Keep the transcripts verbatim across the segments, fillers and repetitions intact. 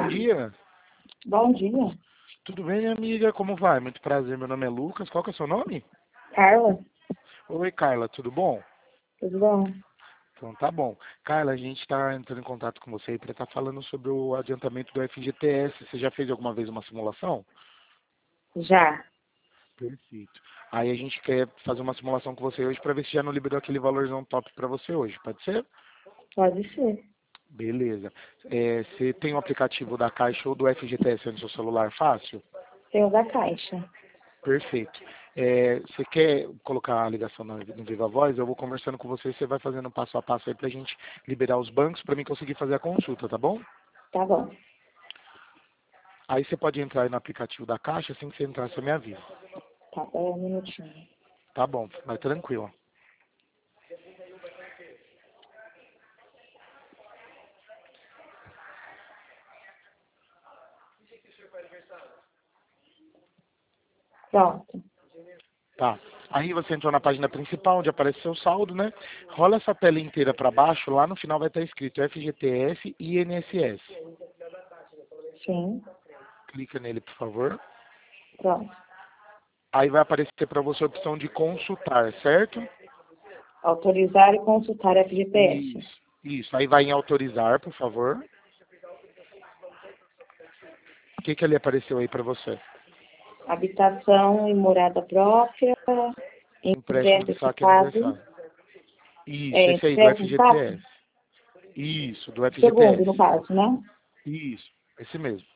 bom dia. Bom dia. Tudo bem, minha amiga? Como vai? Muito prazer, meu nome é Lucas. Qual que é o seu nome? Carla, Oi, Carla, tudo bom? tudo bom? Então tá bom. Carla, a gente está entrando em contato com você para estar falando sobre o adiantamento do F G T S. Você já fez alguma vez uma simulação? Já. Perfeito. Aí a gente quer fazer uma simulação com você hoje para ver se já não liberou aquele valorzão top para você hoje. Pode ser? Pode ser. Beleza. É, você tem o aplicativo da Caixa ou do F G T S no seu celular fácil? Tem o da Caixa. Perfeito. É, você quer colocar a ligação no, no Viva Voz? Eu vou conversando com você, você vai fazendo passo a passo aí pra gente liberar os bancos para mim conseguir fazer a consulta, tá bom? Tá bom. Aí você pode entrar aí no aplicativo da Caixa, assim que você entrar, você me avisa. Tá bom, um minutinho. Tá bom, vai tranquilo. Pronto. Tá. Aí você entrou na página principal, onde aparece seu saldo, né? Rola essa tela inteira para baixo, lá no final vai estar escrito F G T S e I N S S. Sim. Clica nele, por favor. Pronto. Aí vai aparecer para você a opção de consultar, certo? Autorizar e consultar F G T S. Isso, isso. Aí vai em autorizar, por favor. O que que ali apareceu aí para você? Habitação e morada própria. Empréstimo de Ingresso saque equipado. aniversário. Isso, É, esse aí, do ingresso equipado? F G T S. Isso, do Segundo, F G T S. no caso, né? Isso, esse mesmo.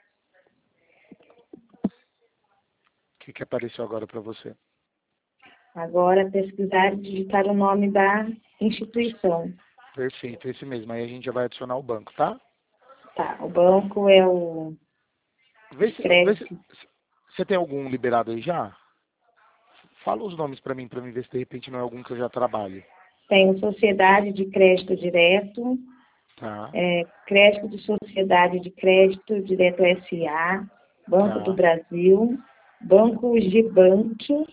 O que que apareceu agora para você? Agora, pesquisar e digitar o nome da instituição. Perfeito, esse mesmo. Aí a gente já vai adicionar o banco, tá? Tá, o banco é o Vê de se, vê se, crédito. você tem algum liberado aí já? Fala os nomes para mim, para mim ver se de repente não é algum que eu já trabalho. Tem Sociedade de Crédito Direto, Tá, é, Crédito de Sociedade de Crédito Direto S A, Banco do tá, Brasil, Banco Gibank,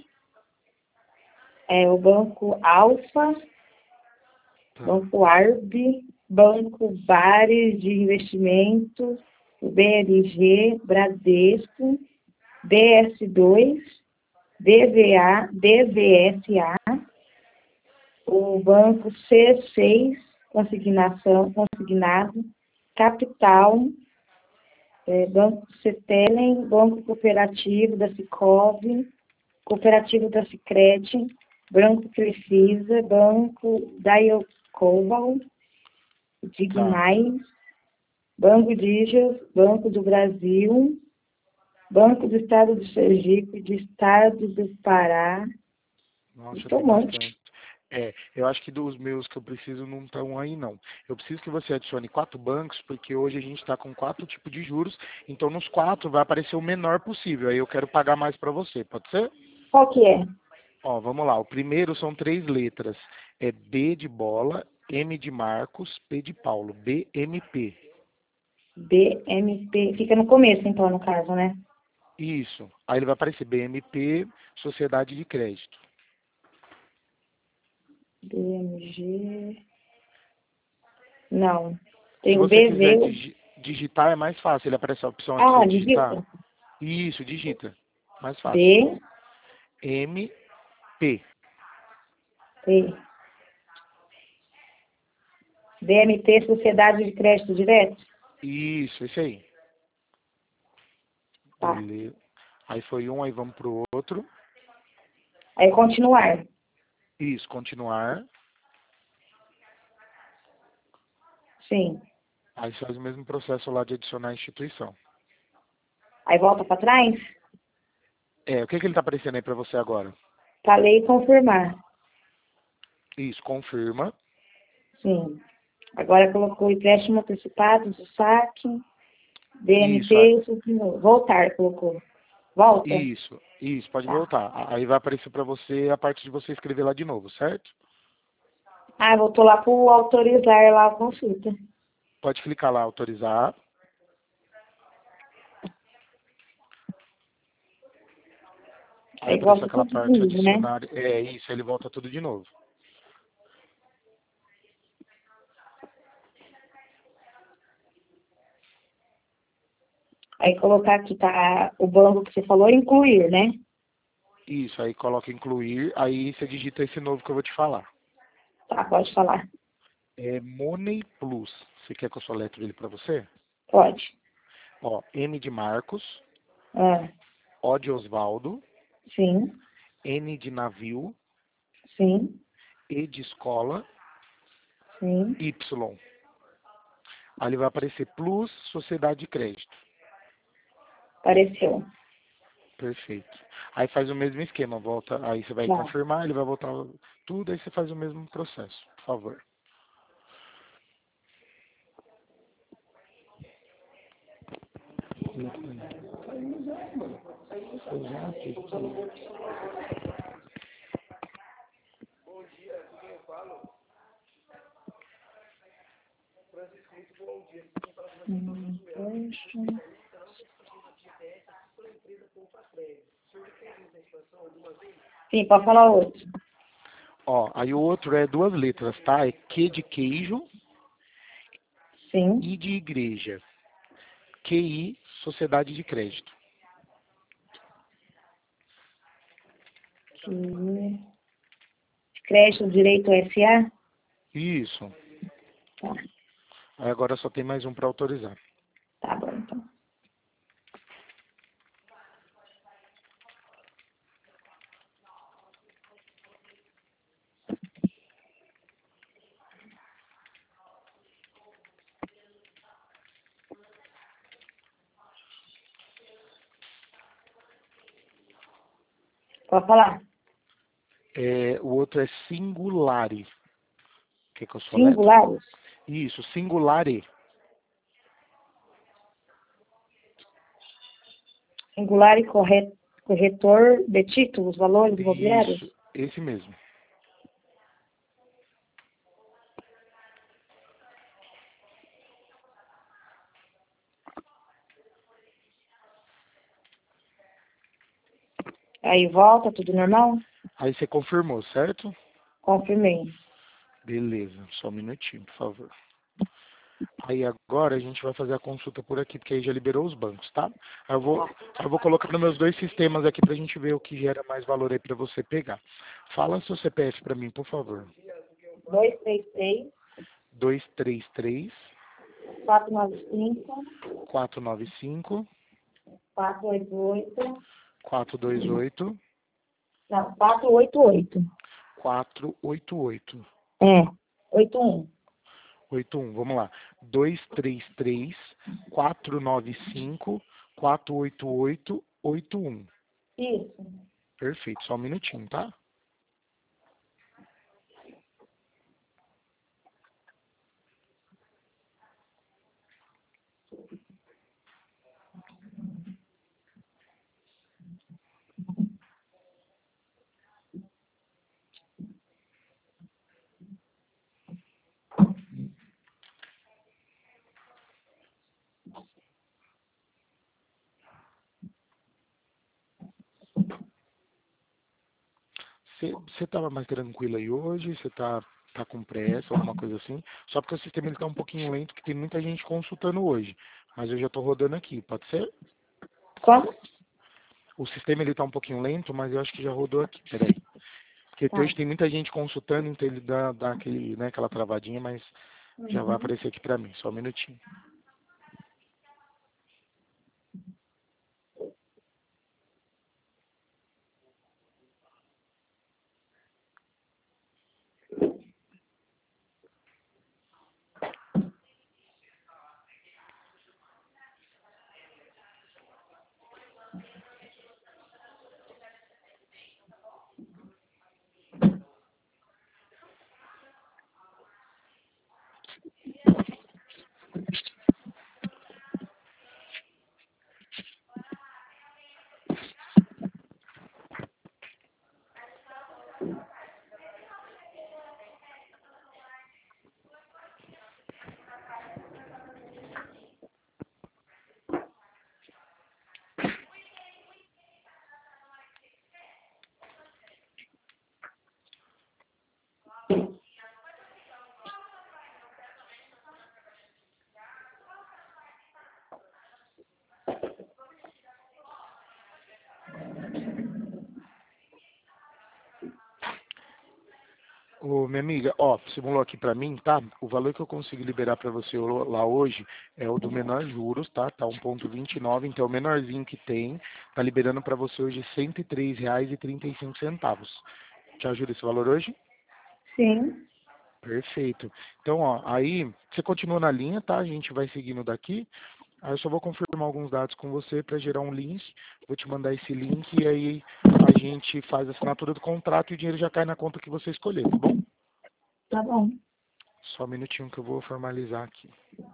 é, o Banco Alfa, tá, Banco Arb, Banco Bares de Investimento, o B R G, Bradesco, D S dois, D V A, D V S A, o Banco C seis, consignação, consignado, Capital, é, Banco Cetelen, Banco Cooperativo da Sicov, Cooperativo da Sicredi, Banco Crefisa, Banco Daiocoval, tá. Dignais, Banco Digio, Banco do Brasil, Banco do Estado do Sergipe, do Estado do Pará, Nossa, estou tem um monte. bastante. É, eu acho que dos meus que eu preciso não estão aí, não. Eu preciso que você adicione quatro bancos, porque hoje a gente está com quatro tipos de juros, então nos quatro vai aparecer o menor possível. Aí eu quero pagar mais para você, pode ser? Qual que é? Ó, vamos lá. O primeiro são três letras. É B de bola, M de Marcos, P de Paulo. B M P. B M P, fica no começo então, no caso, né? Isso. Aí ele vai aparecer B M P, Sociedade de Crédito. B M G, não. Se Tem o você quiser B V, digi- digitar, é mais fácil. Ele aparece a opção de ah, você digitar. digita. Isso, digita. Mais fácil. B, M P. P, B M P, Sociedade de Crédito Direto? Isso, esse aí. Tá. Beleza. Aí foi um, aí vamos pro outro. Aí continuar. Isso, continuar. Sim. Aí faz o mesmo processo lá de adicionar a instituição. Aí volta para trás? É, o que, que ele tá aparecendo aí para você agora? Falei confirmar. Isso, confirma. Sim. Agora colocou empréstimo antecipado do saque, Isso, a- B M P, isso de novo. Voltar, colocou. Volta? isso, isso, pode Tá. voltar. Aí vai aparecer para você a parte de você escrever lá de novo, certo? Ah, voltou lá para o autorizar lá a consulta. Pode clicar lá, autorizar. Aí Aí aparece volta aquela tudo de parte novo, né? adicionar. É isso, ele volta tudo de novo. Aí colocar aqui, tá, o banco que você falou, incluir, né? Isso, aí coloca incluir, aí você digita esse novo que eu vou te falar. Tá, pode falar. É Money Plus. Você quer que eu soletre ele para você? Pode. Ó, M de Marcos, Ah, O de Osvaldo, sim, N de navio, sim, E de escola, sim. Y. Aí vai aparecer Plus Sociedade de Crédito. Apareceu. Perfeito. Aí faz o mesmo esquema, volta, aí você vai Tá. confirmar, ele vai voltar tudo, aí você faz o mesmo processo, por favor. Hum, deixa. Sim, pode falar outro. Ó, aí o outro é duas letras, tá? É Q de queijo, Sim. I de igreja. Q I, Sociedade de Crédito. Que... Crédito Direito S A? Isso. Tá, Aí agora só tem mais um para autorizar. tá bom, então. Pode falar. É, o outro é Singulare. Quer que eu soletre? Singulares. Isso, Singulare. Singular e corre- corretor de títulos, valores imobiliários. Isso, esse mesmo. Aí volta, tudo normal? Aí você confirmou, certo? Confirmei. Beleza, só um minutinho, por favor. Aí agora a gente vai fazer a consulta por aqui, porque aí já liberou os bancos, tá? Aí eu vou, aí eu vou colocar nos meus dois sistemas aqui pra gente ver o que gera mais valor aí pra você pegar. Fala seu C P F pra mim, por favor. dois três três, dois três três, quatro nove cinco, quatro nove cinco, quatro oito oito. quatro dois oito, Não, quatro oito oito. quatro oito oito. É, oito um. oito um, vamos lá. dois três três, quatro nove cinco, quatro oito oito, oito um. Isso. Perfeito, só um minutinho, tá? Você estava mais tranquilo aí hoje? Você tá, tá com pressa, alguma coisa assim? Só porque o sistema ele tá um pouquinho lento, que tem muita gente consultando hoje. Mas eu já tô rodando aqui, pode ser? Como? O sistema ele tá um pouquinho lento, mas eu acho que já rodou aqui. Peraí. Porque Tá. hoje tem muita gente consultando, então ele dá, dá aquele, né, aquela travadinha, mas já vai Uhum. aparecer aqui pra mim. Só um minutinho. Ô, minha amiga, ó, simulou aqui pra mim, tá? O valor que eu consigo liberar pra você lá hoje é o do menor juros, tá? Tá um ponto vinte e nove, então é o menorzinho que tem. Tá liberando pra você hoje cento e três reais e trinta e cinco centavos. Te ajuda esse valor hoje? Sim. Perfeito. Então, ó, aí você continua na linha, tá? A gente vai seguindo daqui. Aí eu só vou confirmar alguns dados com você para gerar um link. Vou te mandar esse link e aí a gente faz a assinatura do contrato e o dinheiro já cai na conta que você escolher, tá bom? Tá bom. Só um minutinho que eu vou formalizar aqui.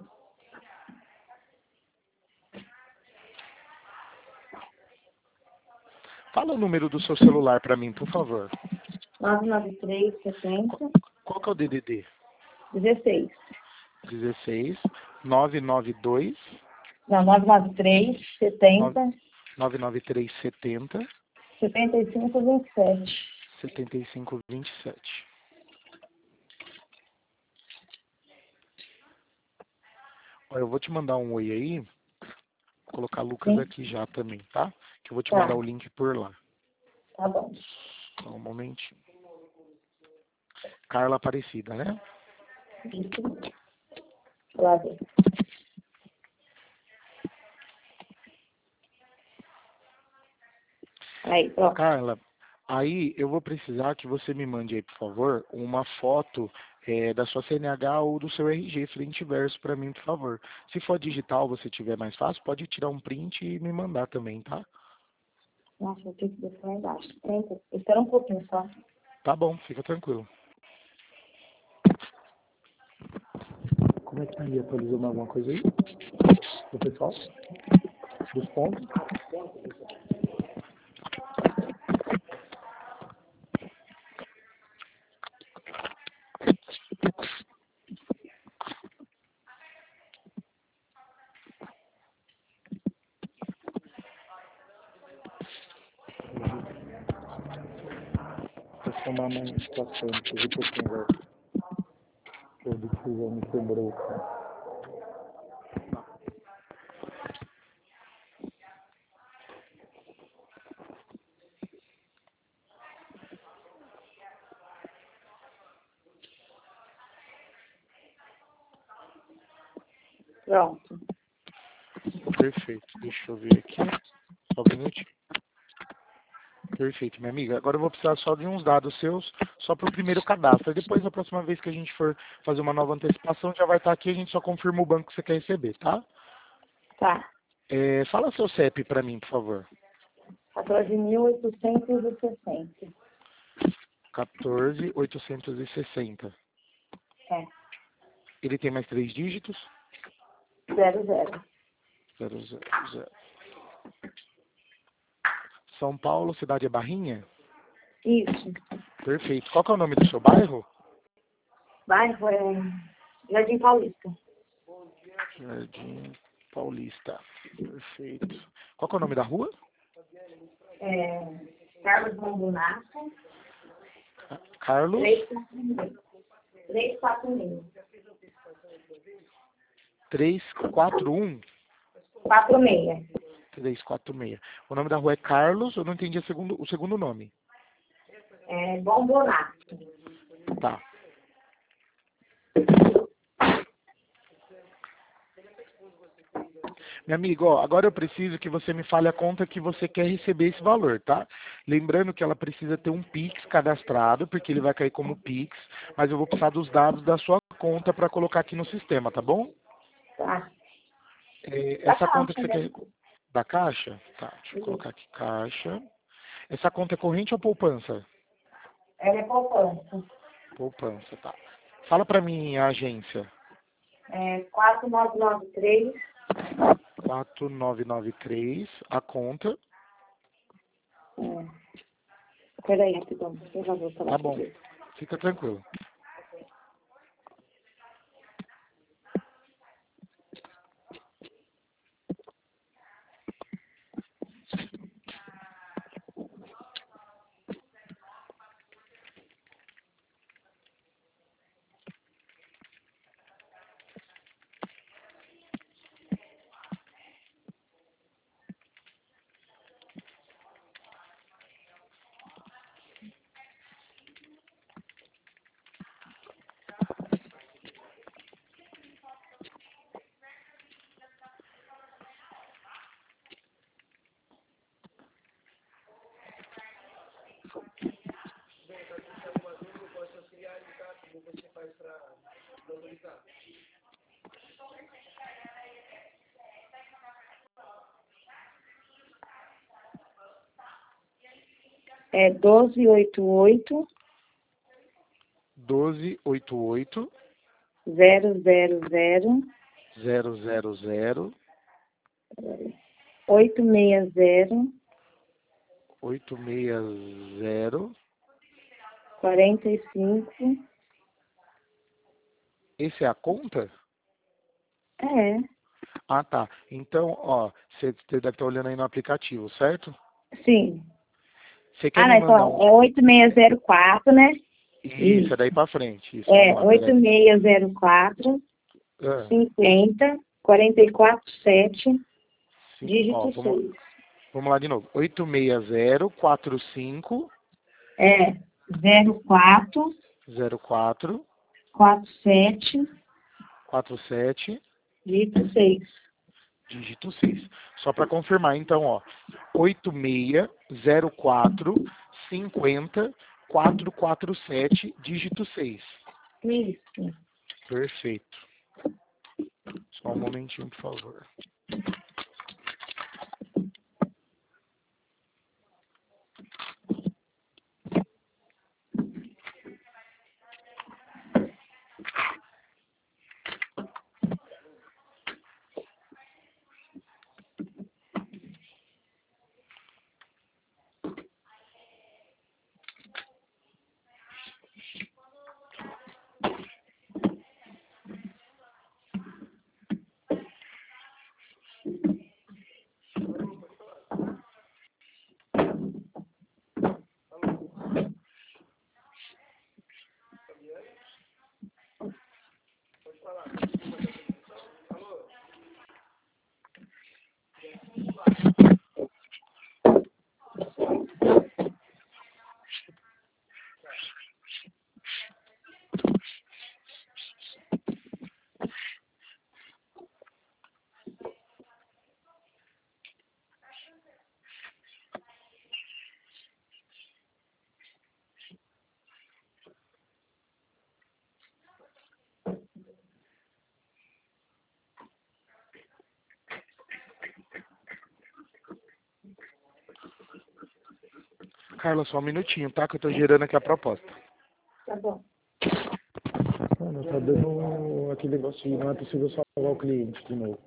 Fala o número do seu celular para mim, por favor. nove nove três, Qual, setenta, qual que é o D D D? dezesseis. dezesseis, nove nove dois, Não, nove nove três, setenta, nove nove três setenta, setenta e cinco, vinte e sete. setenta e cinco vinte e sete. Ó, eu vou te mandar um oi aí. Vou colocar Lucas Sim. aqui já também, tá? Que eu vou te Tá, mandar o link por lá. tá bom. Só um momentinho. Carla Aparecida, né? Isso. Lá ver. Aí, pronto. Carla, aí eu vou precisar que você me mande aí, por favor, uma foto é, da sua C N H ou do seu R G, frente e verso, para mim, por favor. Se for digital, você tiver mais fácil, pode tirar um print e me mandar também, tá? Nossa, eu tenho que descer lá embaixo. Pronto. Espera um pouquinho só. Tá bom, fica tranquilo. Como é que tá aí? Atualizando alguma coisa aí? Do pessoal? Dos pontos? Vou chamar uma situação, deixa eu ver um pouquinho agora. Eu vi que já me quebrou, cara. Pronto. Perfeito, deixa eu ver aqui. Só um minutinho. Perfeito, minha amiga. Agora eu vou precisar só de uns dados seus, só para o primeiro cadastro. Aí depois, a próxima vez que a gente for fazer uma nova antecipação, já vai estar aqui, a gente só confirma o banco que você quer receber, tá? Tá. É, fala seu C E P para mim, por favor. quatorze mil oitocentos e sessenta. quatorze mil oitocentos e sessenta. É. Ele tem mais três dígitos? Zero, zero. Zero, zero, zero. São Paulo, cidade é Barrinha? Isso. Perfeito. Qual que é o nome do seu bairro? Bairro é Jardim Paulista. Jardim Paulista. Perfeito. Qual que é o nome da rua? É, Carlos Bombonato, Carlos três quatro seis. trezentos e quarenta e um. quatro seis. trezentos e quarenta e seis. O nome da rua é Carlos, eu não entendi a segundo, o segundo nome. É Bombonato. Tá. Meu amigo, ó, agora eu preciso que você me fale a conta que você quer receber esse valor, tá? Lembrando que ela precisa ter um Pix cadastrado, porque ele vai cair como Pix, mas eu vou precisar dos dados da sua conta para colocar aqui no sistema, tá bom? Tá. É, Da essa conta que caixa, você né? quer... Da Caixa? Tá, deixa eu Isso. colocar aqui Caixa. Essa conta é corrente ou poupança? Ela é poupança. Poupança, tá. Fala pra mim a agência. É quatro nove nove três. quatro nove nove três, a conta. É. Peraí, rapidão. Eu já vou falar Tá pra bom, você. fica tranquilo. É doze oitenta e oito. doze oitenta e oito. Zero, zero, zero. Zero, zero, zero. Oito, seis, zero. Oito, seis, zero. Quarenta e cinco. Esse é a conta? É. Ah, tá. Então, ó, você deve estar olhando aí no aplicativo, certo? Sim. Você quer Ah, me não, mandar então um... é oito seis zero quatro, né? Isso, é Isso. daí pra frente. Isso, É, vamos lá, oito peraí. seis zero quatro, Ah, cinquenta, quarenta e quatro, sete, sim, ó, dígito vamos, seis. vamos lá de novo. oito seis zero quatro cinco É, zero quatro, zero quatro quatro sete, quatro sete, dígito seis. dígito seis. Só para confirmar, então, ó. oito seis zero quatro cinquenta quatro quatro sete, dígito seis. Isso. Perfeito. Só um momentinho, por favor. Carla, só um minutinho, tá? Que eu tô gerando aqui a proposta. Tá bom. Mano, tá dando aquele negócio de não é possível salvar o cliente de novo.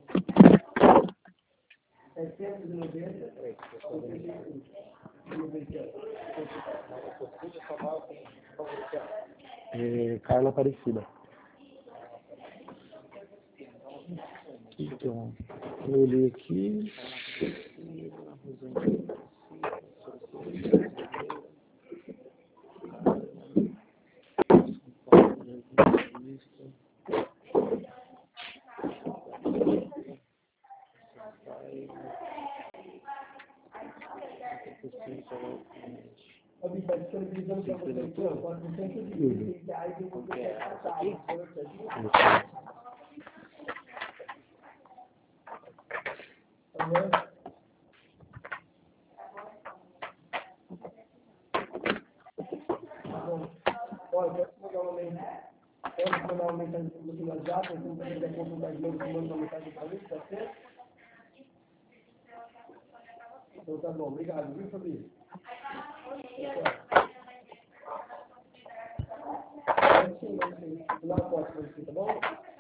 É, Carla Aparecida. Então, eu olhei aqui. Então tá bom, obrigado, viu, Fabi? Sim, sim. Lá eu posso pra você, tá bom?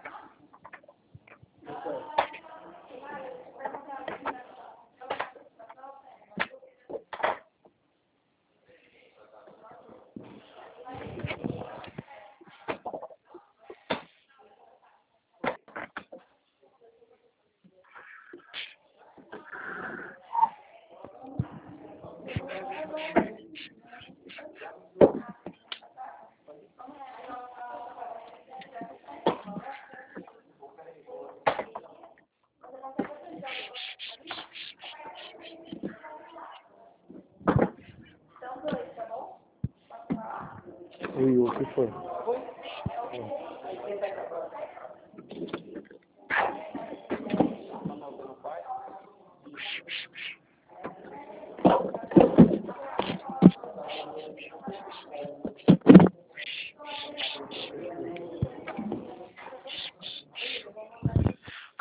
Oi, o que foi?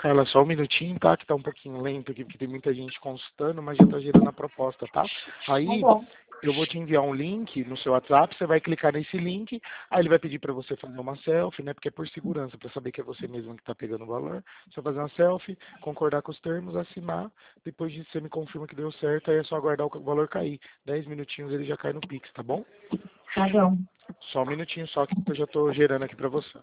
Carla, só um minutinho, tá? Que tá um pouquinho lento aqui, porque tem muita gente consultando, mas já tá gerando a proposta, tá? Aí, Tá bom. eu vou te enviar um link no seu WhatsApp, você vai clicar nesse link, aí ele vai pedir para você fazer uma selfie, né? Porque é por segurança, para saber que é você mesmo que tá pegando o valor. Você vai fazer uma selfie, concordar com os termos, assinar, depois disso você me confirma que deu certo, aí é só aguardar o valor cair. Dez minutinhos ele já cai no Pix, tá bom? Tá bom. Só um minutinho só que eu já tô gerando aqui para você.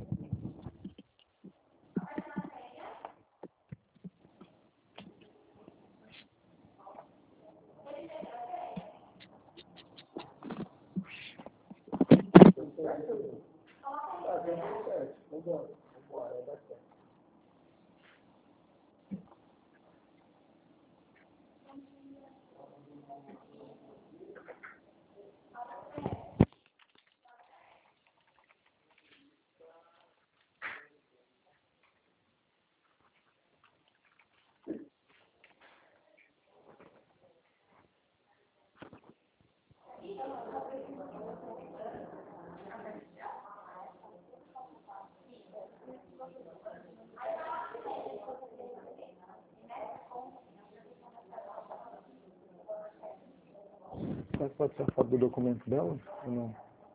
Será que pode ser a foto do documento dela ou não?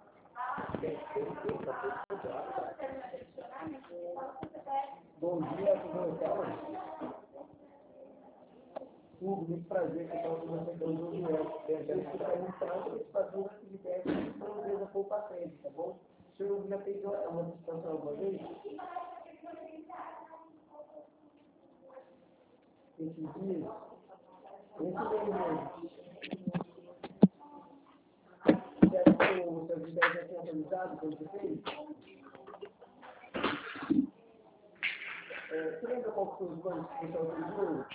Bom dia, tudo bem? Tudo, muito prazer que eu estava conversando com o Joel. Eu estou muito para fazer uma atividade que a empresa for para frente, tá bom? O senhor já fez uma discussão alguma vez? Esses dias? Esse mesmo. Você acha que o seu vídeo já tem atualizado quando você fez? É, você lembra qual foi os bancos que você autorizou?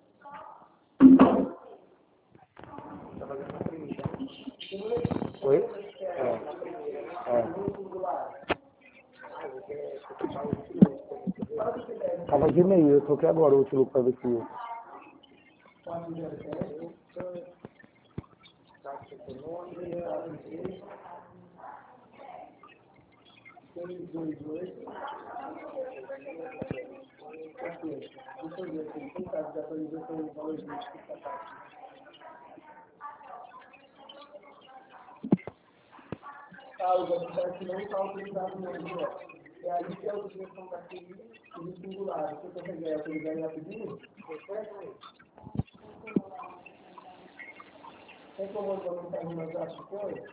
Está fazendo uma pergunta. Oi? É. É. Tava de e-mail, eu troquei agora o último para ver se... Ah, o banco que não está autorizado mesmo, ó. É aí que é a utilização da T I e do singular. Você consegue autorizar em rapidinho? Tem como eu colocar no meu WhatsApp depois?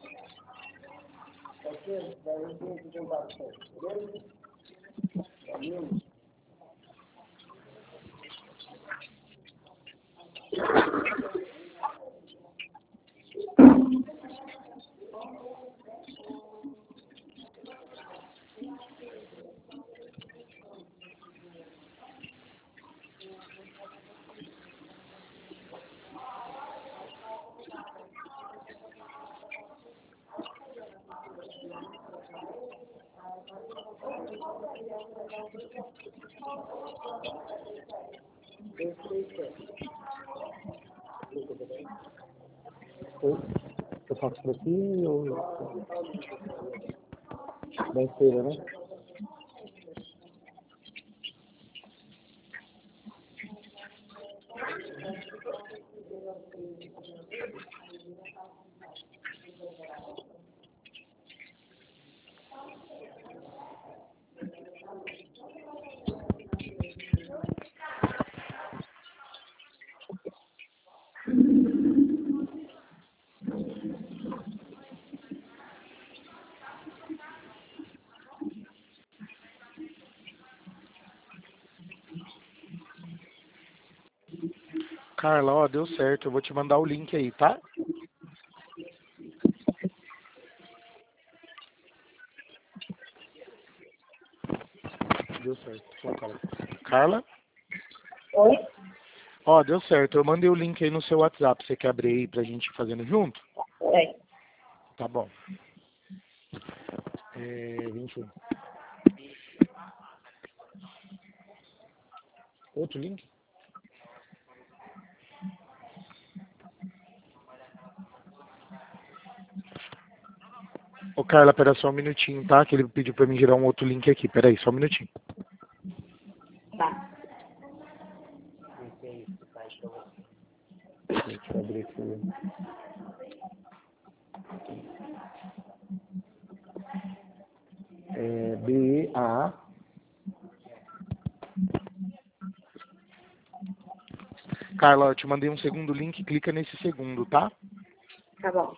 Pode ser? Daí eu tenho que contato com ele. Beleza? Valeu. Oi? Eu faço por aqui ou... Da esteira, né? Carla, ó, deu certo. Eu vou te mandar o link aí, tá? Deu certo. Só, Carla. Carla? Oi? Ó, deu certo. Eu mandei o link aí no seu WhatsApp. Você quer abrir aí pra gente ir fazendo junto? Oi. Tá bom. É, vinte e um. Outro link? Ô, Carla, pera só um minutinho, tá? Que ele pediu pra mim gerar um outro link aqui. Pera aí, só um minutinho. Tá. Deixa eu abrir aqui. É B A. Carla, eu te mandei um segundo link, clica nesse segundo, tá? Tá bom.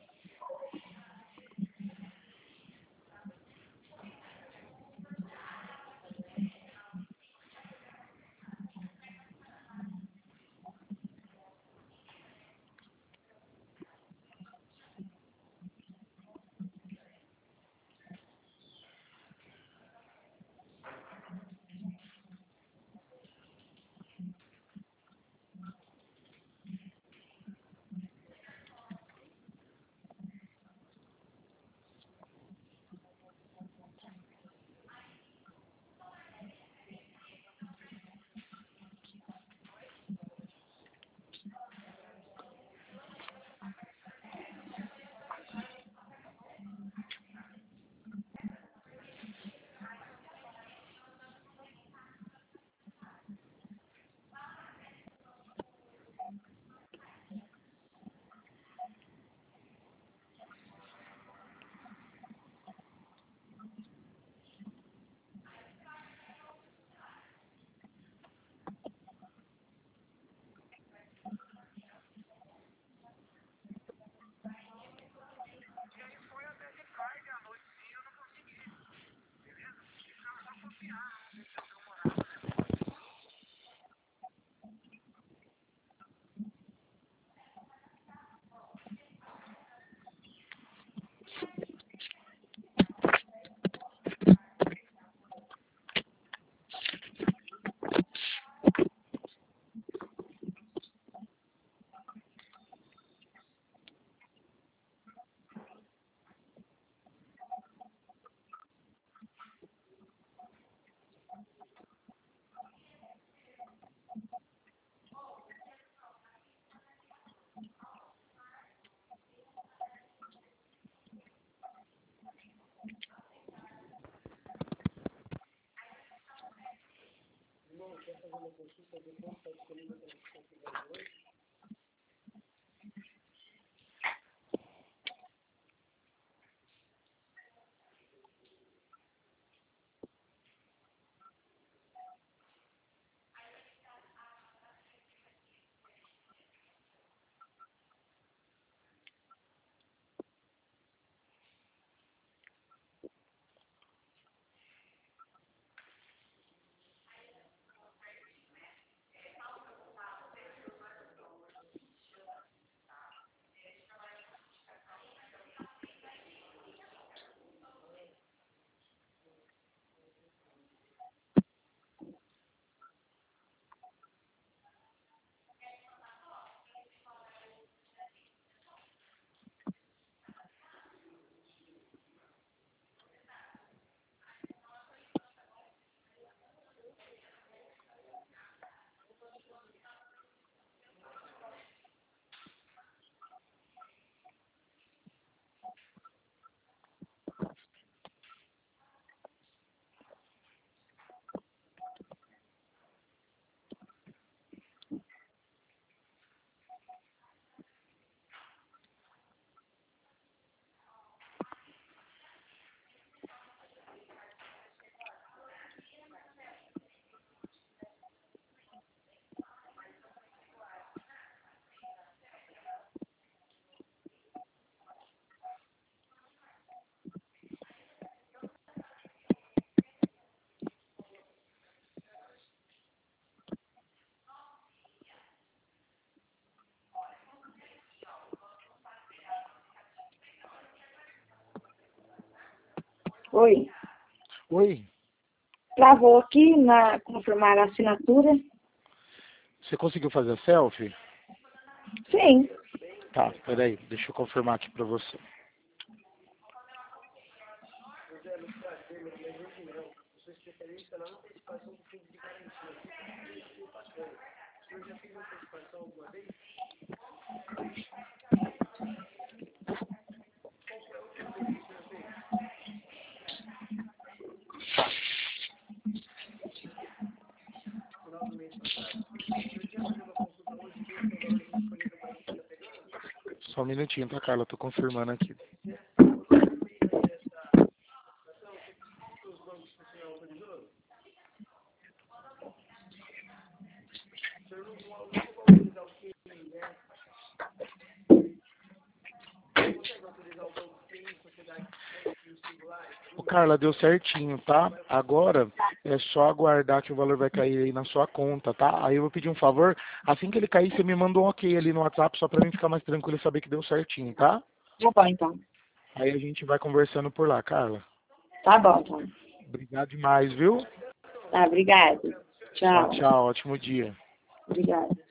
Oi. Oi, Travou aqui na confirmar a assinatura? você conseguiu fazer a selfie? Sim. Tá, peraí, deixa eu confirmar aqui pra você. Só um minutinho, tá, Carla? Tô confirmando aqui. Ô, Carla, deu certinho, tá? Agora é só aguardar que o valor vai cair aí na sua conta, tá? Aí eu vou pedir um favor, assim que ele cair, você me manda um ok ali no WhatsApp, só pra mim ficar mais tranquilo e saber que deu certinho, tá? Tá bom, então. Aí a gente vai conversando por lá, Carla. Tá bom, então. Obrigado demais, viu? Tá, obrigada. Tchau, Tchau. tchau. Ótimo dia. Obrigada.